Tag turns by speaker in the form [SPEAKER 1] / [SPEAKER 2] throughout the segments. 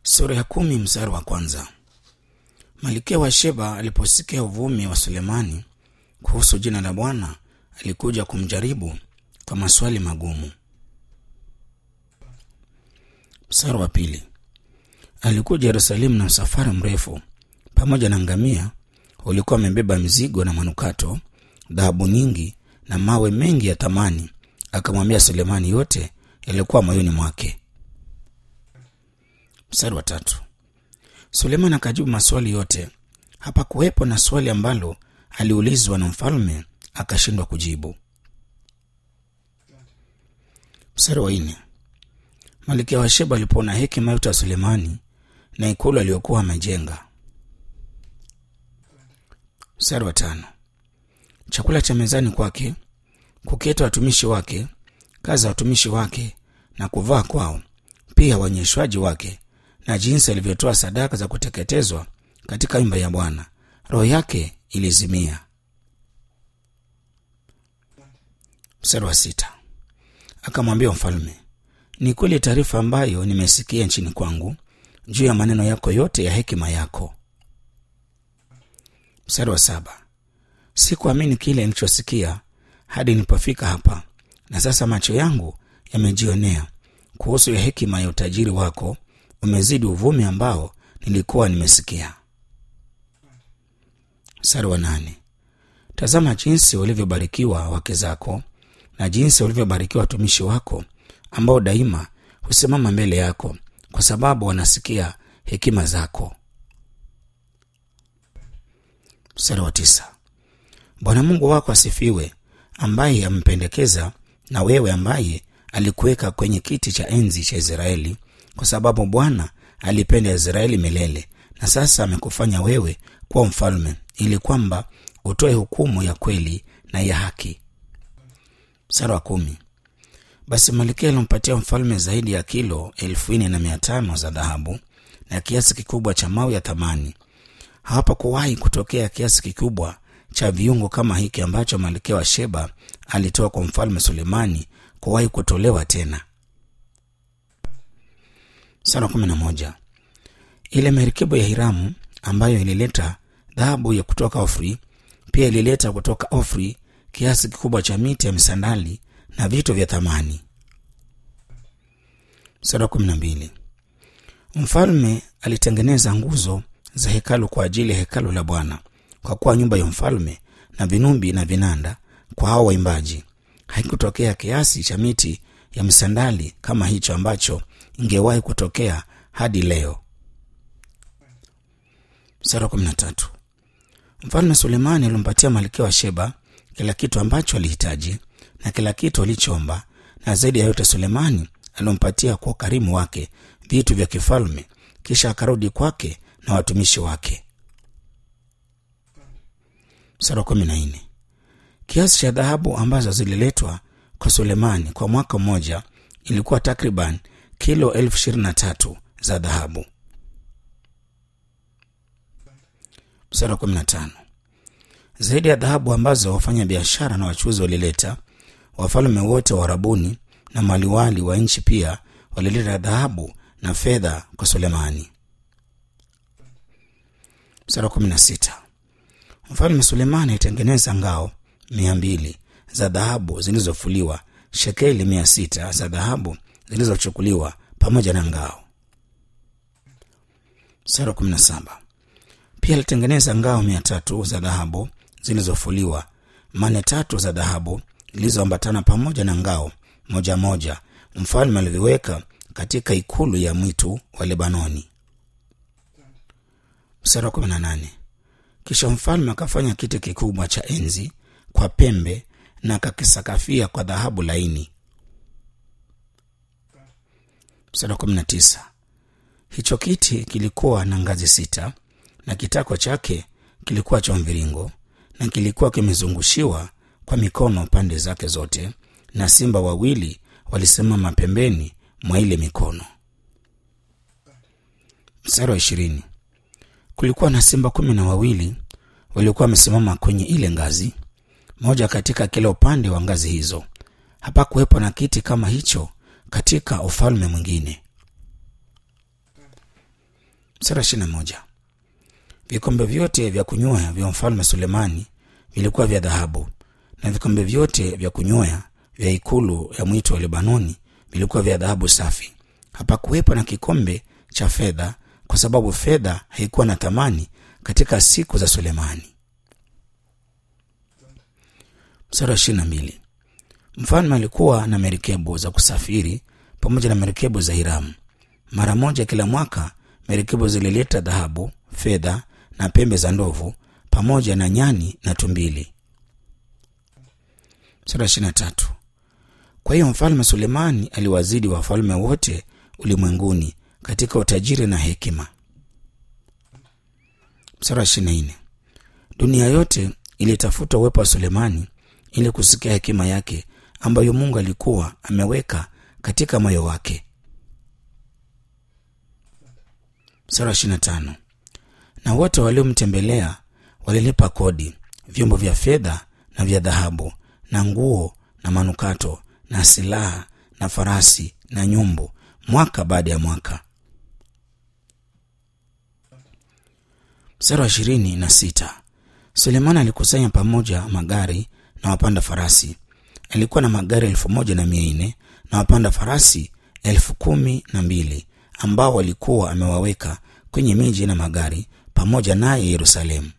[SPEAKER 1] Sura ya 10 mstari wa kwanza. Malkia wa Sheba aliposikia uvumi wa Sulemani kuhusu jina la Bwana, alikuja kumjaribu kwa maswali magumu. Mstari wa pili. Alikuja Yerusalemu na msafara mrefu pamoja na ngamia ulikuwa amebeba mzigo na manukato, dhahabu nyingi na mawe mengi ya thamani. Akamwambia Sulemani yote yalikuwa moyoni mwake. Mstari wa tatu. Sulemani akajibu maswali yote. Hapa kuwepo na swali ambalo aliulizwa na mfalme akashindwa kujibu. Mstari wa 4. Malkia wa Sheba alipoona hekima yote ya Sulemani na ikulu aliyokuwa amejenga. Mstari wa 5. Chakula cha mezani kwake, kuketa watumishi wake, kazi za watumishi wake na kuvaa kwao, pia wanyeshwaji wake, na jinsi alivyotoa sadaka za kuteketezwa katika nyumba ya Bwana, roho yake ilizimia. Mstari wa 6. Akamwambia mfalme, ni kweli taarifa ambayo nimesikia nchini kwangu juu ya maneno yako yote ya hekima yako. Mstari wa 7. Sikuamini kile nilichosikia hadi nilipofika hapa, na sasa macho yangu yamejionea kuhusu ya hekima ya utajiri wako, umezidi uvumi ambao nilikuwa nimesikia. Mstari wa 8. Tazama jinsi walivyobarikiwa wake zako na jinsi walivyobarikiwa watumishi wako ambao daima husimama mbele yako, kwa sababu wanasikia hekima zako. Mstari wa 9. Bwana Mungu wako asifiwe, ambaye ampendekeza na wewe, ambaye alikuweka kwenye kiti cha enzi cha Israeli, kwa sababu Bwana alipenda Israeli milele, na sasa amekufanya wewe kuwa mfalme, ili kwamba utoe hukumu ya kweli na ya haki. Mstari wa 10. Basi malkia alimpatia mfalme zaidi ya kilo 4,500 za dhahabu na kiasi kikubwa cha mawe ya thamani. Hapakuwahi kutokea kiasi kikubwa cha viungo kama hiki ambacho malkia wa Sheba alitoa kwa mfalme Sulemani kuwahi kutolewa tena. Mstari wa 11. Ile merikebu ya Hiramu ambayo ilileta dhahabu ya kutoka Ofri, pia ilileta kutoka Ofri kiasi kikubwa cha miti ya misandali na vitu vya thamani. Mstari wa 12. Mfalme alitengeneza nguzo za hekalu kwa ajili ya hekalu la Bwana, kwa kuwa nyumba ya mfalme na vinumbi na vinanda kwa hao waimbaji. Haikutokea kiasi cha miti ya misandali kama hicho ambacho ingewahi kutokea hadi leo. Mstari wa 13. Mfalme Sulemani alimpatia malkia wa Sheba kila kitu ambacho alihitaji na kila kitu alichoomba, na zaidi ya yote Sulemani alimpatia kwa ukarimu wake vitu vya kifalme, kisha akarudi kwake na watumishi wake. Mstari wa 14. Kiasi cha dhahabu ambazo zililetwa kwa Sulemani kwa mwaka mmoja ilikuwa takriban kilo 23,000 za dhahabu. Mstari wa 15. Zaidi ya dhahabu ambazo wafanya biashara na wachuuzi walileta, wafalme wote wa Arabuni na maliwali wa nchi pia walileta dhahabu na fedha kwa Sulemani. Mstari wa 16. Mfalme Sulemani alitengeneza ngao 200 za dhahabu zilizofuliwa, shekeli 600 za dhahabu zilizochukuliwa pamoja na ngao. Mstari wa 17. Pia alitengeneza ngao 300 za dhahabu zilizofuliwa, mane 3 za dhahabu zilizoambatana pamoja na ngao moja moja. Mfalme aliviweka katika ikulu ya mwitu wa Lebanoni. Mstari wa 18. Kisha mfalme akafanya kiti kikubwa cha enzi kwa pembe na akakisakafia kwa dhahabu laini. Mstari wa 19. Hicho kiti kilikuwa na ngazi 6 na kitako chake kilikuwa cha mviringo, na kilikuwa kimezungushiwa kwa mikono pande zake zote, na simba wawili walisimama pembeni mwa ile mikono. Mstari wa 20. Kulikuwa na simba 12 waliokuwa wamesimama kwenye ile ngazi, moja katika kila upande wa ngazi hizo. Hapakuwepo na kiti kama hicho katika ufalme mwingine. Mstari wa 21. Vikombe vyote vya kunywea vya mfalme Sulemani vilikuwa vya dhahabu, na vikombe vyote vya kunywea vya ikulu ya mwito wa Lebanoni vilikuwa vya dhahabu safi. Hapakuwepo na kikombe cha fedha, kwa sababu fedha haikuwa na thamani katika siku za Sulemani. Mstari wa 22. Mfalme alikuwa na merikebu za kusafiri pamoja na merikebu za Hiramu. Mara moja kila mwaka merikebu zilileta dhahabu, fedha na pembe za ndovu pamoja na nyani na tumbili. Mstari wa 23. Kwa hiyo mfalme Sulemani aliwazidi wafalme wote ulimwenguni katika utajiri na hekima. Mstari wa 24. Dunia yote ilitafuta uwepo wa Sulemani ili kusikia hekima yake ambayo Mungu alikuwa ameweka katika moyo wake. Mstari wa 25. Na wote waliomtembelea walilipa kodi, vyombo vya fedha na vya dhahabu, na nguo na manukato na silaha na farasi na nyumbu, mwaka baada ya mwaka. Mstari wa 26. Sulemani alikusanya pamoja magari na wapanda farasi. Alikuwa na magari 1,400 na wapanda farasi 12,000 ambao walikuwa amewaweka kwenye miji na magari pamoja naye Yerusalemu.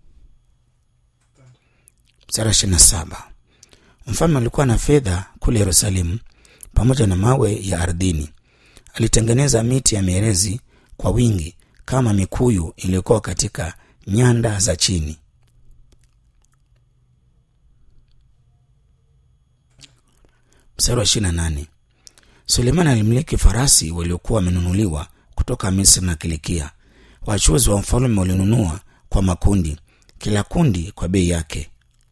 [SPEAKER 1] Mstari wa 27. Mfalme alikuwa na fedha kule Yerusalemu pamoja na mawe ya ardhini. Alitengeneza miti ya mierezi kwa wingi kama mikuyu iliyokuwa katika nyanda za chini. Mstari wa 28. Sulemani alimiliki farasi waliokuwa wamenunuliwa kutoka Misri na Kilikia. Wachuuzi wa mfalme walinunua kwa makundi, kila kundi kwa bei yake.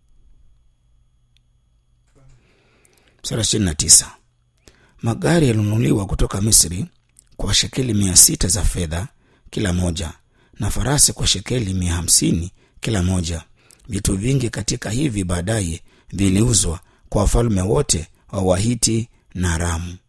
[SPEAKER 1] Mstari wa 29. Magari yalinunuliwa kutoka Misri kwa shekeli 600 za fedha kila moja, na farasi kwa shekeli 150 kila moja. Vitu vingi katika hivi baadaye viliuzwa kwa wafalme wote wa Wahiti na Aramu.